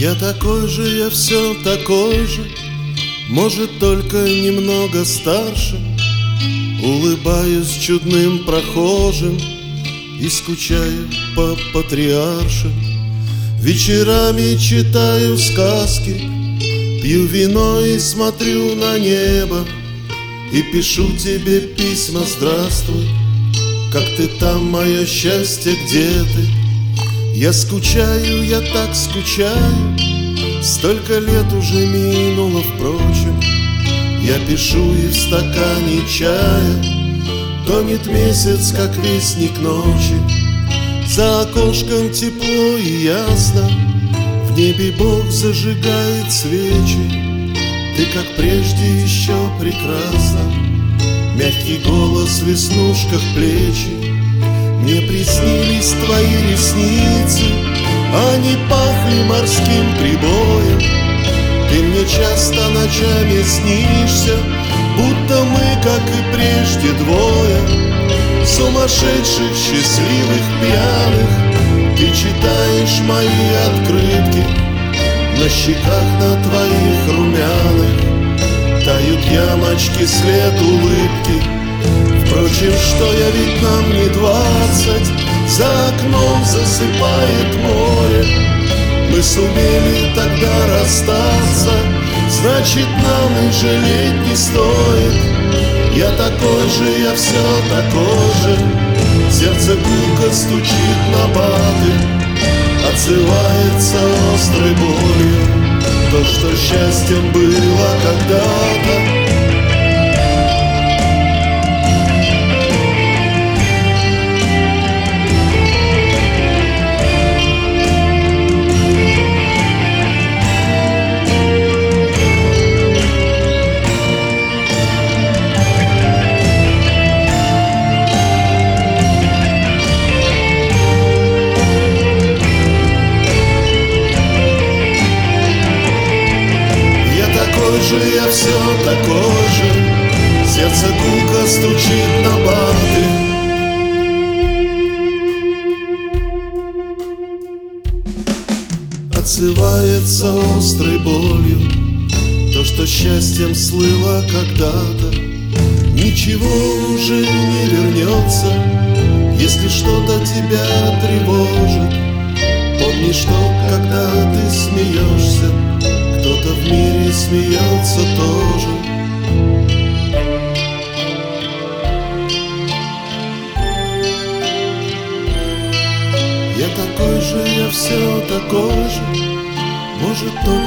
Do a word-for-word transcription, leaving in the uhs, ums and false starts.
Я такой же, я все такой же, может, только немного старше. Улыбаюсь чудным прохожим и скучаю по патриарше. Вечерами читаю сказки, пью вино и смотрю на небо, и пишу тебе письма: здравствуй, как ты там, мое счастье, где ты? Я скучаю, я так скучаю, столько лет уже минуло, впрочем. Я пишу, и в стакане чая тонет месяц, как вестник ночи. За окошком тепло и ясно, в небе Бог зажигает свечи. Ты, как прежде, еще прекрасна, мягкий голос в веснушках плечи. Мне приснились твои ресницы, они пахли морским прибоем. Ты мне часто ночами снишься, будто мы, как и прежде, двое сумасшедших, счастливых, пьяных. Ты читаешь мои открытки, на щеках на твоих румяных тают ямочки, след улыбки. Впрочем, что я, ведь нам не двадцать, за окном засыпает море. Мы сумели тогда расстаться, значит, нам и жалеть не стоит. Я такой же, я все такой же, сердце гулко стучит на баты, отзывается острой болью то, что счастьем было когда-то. Я все такой же, сердце гулко стучит на баты. Отзывается острой болью то, что счастьем слыло когда-то. Ничего уже не вернется, если что-то тебя тревожит. Помни, что когда ты смеешься, кто-то в мире смеется тоже. Я такой же, я все такой же, может, только